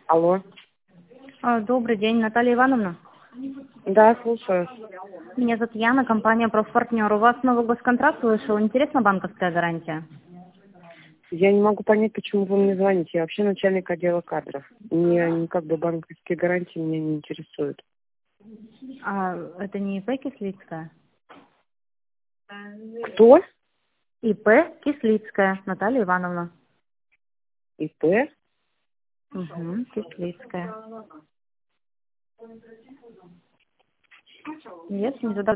Алло. Добрый день, Наталья Ивановна. Да, слушаю. Меня зовут Яна, компания «Профпартнер». У вас новый госконтракт вышел. Интересна банковская гарантия? Я не могу понять, почему вы мне звоните. Я вообще начальник отдела кадров. Мне как бы банковские гарантии меня не интересуют. Это не ИП Кислицкая? Кто? ИП Кислицкая, Наталья Ивановна. ИП? Угу, Кислицкая. Нет, не задавайте.